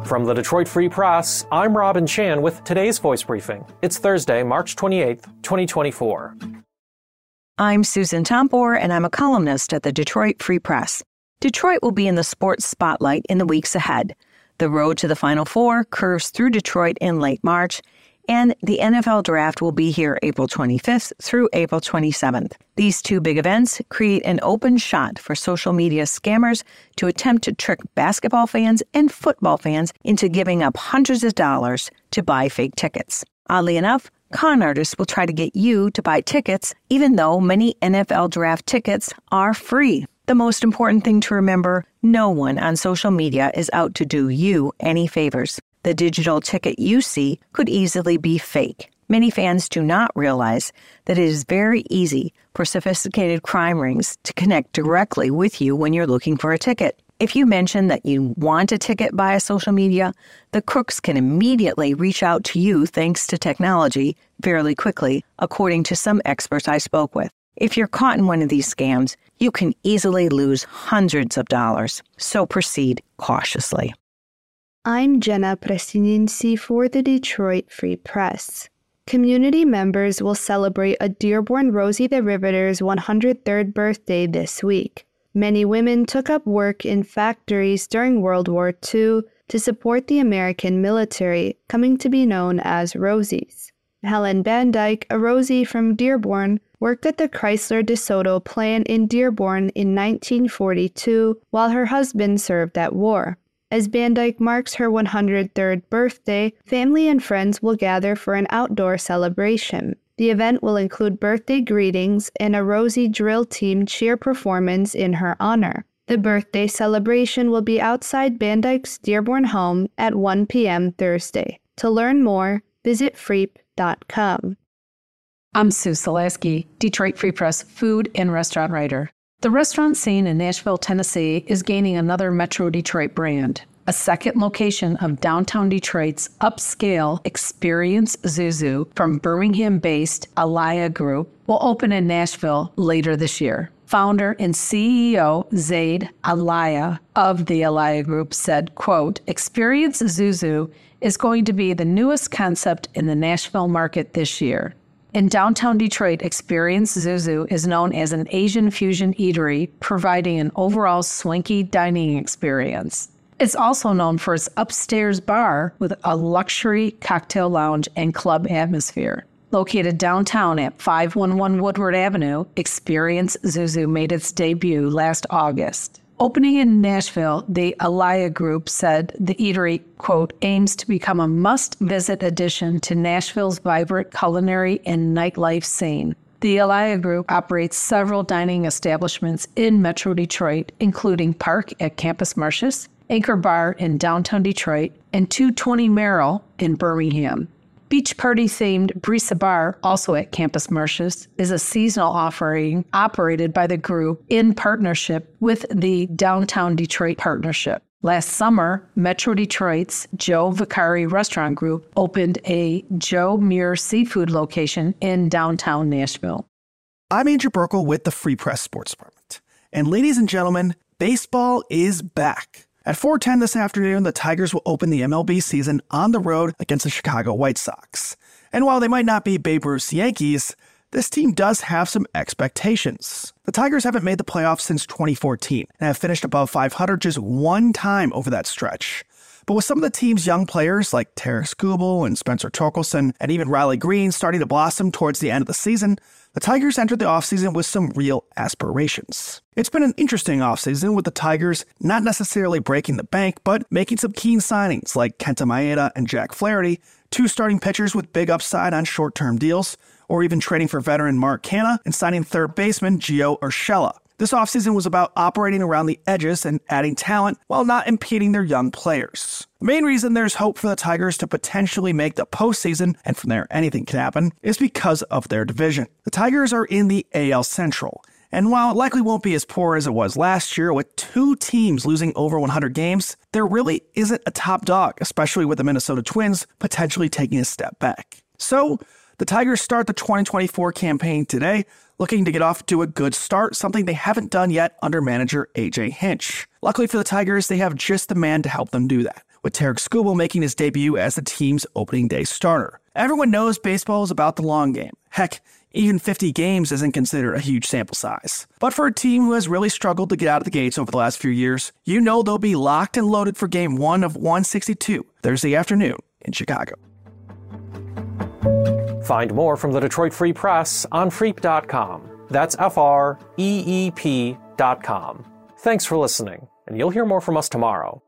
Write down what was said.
From the Detroit Free Press, I'm Robin Chan with today's Voice Briefing. It's Thursday, March 28th, 2024. I'm Susan Tompor, and I'm a columnist at the Detroit Free Press. Detroit will be in the sports spotlight in the weeks ahead. The road to the Final Four curves through Detroit in late March, and the NFL Draft will be here April 25th through April 27th. These two big events create an open shot for social media scammers to attempt to trick basketball fans and football fans into giving up hundreds of dollars to buy fake tickets. Oddly enough, con artists will try to get you to buy tickets, even though many NFL Draft tickets are free. The most important thing to remember, no one on social media is out to do you any favors. The digital ticket you see could easily be fake. Many fans do not realize that it is very easy for sophisticated crime rings to connect directly with you when you're looking for a ticket. If you mention that you want a ticket via social media, the crooks can immediately reach out to you thanks to technology fairly quickly, according to some experts I spoke with. If you're caught in one of these scams, you can easily lose hundreds of dollars, so proceed cautiously. I'm Jenna Prestininsi for the Detroit Free Press. Community members will celebrate a Dearborn Rosie the Riveter's 103rd birthday this week. Many women took up work in factories during World War II to support the American military, coming to be known as Rosies. Helen Bandyke, a Rosie from Dearborn, worked at the Chrysler DeSoto plant in Dearborn in 1942 while her husband served at war. As Bandyke marks her 103rd birthday, family and friends will gather for an outdoor celebration. The event will include birthday greetings and a Rosie drill team cheer performance in her honor. The birthday celebration will be outside Bandyke's Dearborn home at 1 p.m. Thursday. To learn more, visit freep.com. I'm Sue Selasky, Detroit Free Press food and restaurant writer. The restaurant scene in Nashville, Tennessee is gaining another Metro Detroit brand. A second location of downtown Detroit's upscale Experience Zuzu from Birmingham-based Alaya Group will open in Nashville later this year. Founder and CEO Zaid Alaya of the Alaya Group said, quote, "Experience Zuzu is going to be the newest concept in the Nashville market this year." In downtown Detroit, Experience Zuzu is known as an Asian fusion eatery, providing an overall swanky dining experience. It's also known for its upstairs bar with a luxury cocktail lounge and club atmosphere. Located downtown at 511 Woodward Avenue, Experience Zuzu made its debut last August. Opening in Nashville, the Alaya Group said the eatery, quote, aims to become a must-visit addition to Nashville's vibrant culinary and nightlife scene. The Alaya Group operates several dining establishments in Metro Detroit, including Park at Campus Martius, Anchor Bar in downtown Detroit, and 220 Merrill in Birmingham. Beach Party-themed Brisa Bar, also at Campus Martius, is a seasonal offering operated by the group in partnership with the Downtown Detroit Partnership. Last summer, Metro Detroit's Joe Vicari Restaurant Group opened a Joe Muir Seafood location in downtown Nashville. I'm Andrew Burkle with the Free Press Sports Department. And ladies and gentlemen, baseball is back. At 4:10 this afternoon, the Tigers will open the MLB season on the road against the Chicago White Sox. And while they might not be Babe Ruth's Yankees, this team does have some expectations. The Tigers haven't made the playoffs since 2014 and have finished above 500 just one time over that stretch. But with some of the team's young players like Tarik Skubal and Spencer Torkelson and even Riley Green starting to blossom towards the end of the season, the Tigers entered the offseason with some real aspirations. It's been an interesting offseason with the Tigers not necessarily breaking the bank, but making some keen signings like Kenta Maeda and Jack Flaherty, two starting pitchers with big upside on short-term deals, or even trading for veteran Mark Canha and signing third baseman Gio Urshela. This offseason was about operating around the edges and adding talent while not impeding their young players. The main reason there's hope for the Tigers to potentially make the postseason, and from there anything can happen, is because of their division. The Tigers are in the AL Central, and while it likely won't be as poor as it was last year with two teams losing over 100 games, there really isn't a top dog, especially with the Minnesota Twins potentially taking a step back. So, the Tigers start the 2024 campaign today, looking to get off to a good start, something they haven't done yet under manager AJ Hinch. Luckily for the Tigers, they have just the man to help them do that, with Tarek Skubal making his debut as the team's opening day starter. Everyone knows baseball is about the long game. Heck, even 50 games isn't considered a huge sample size. But for a team who has really struggled to get out of the gates over the last few years, you know they'll be locked and loaded for Game 1 of 162, Thursday afternoon in Chicago. Find more from the Detroit Free Press on freep.com. That's FREEP.com. Thanks for listening, and you'll hear more from us tomorrow.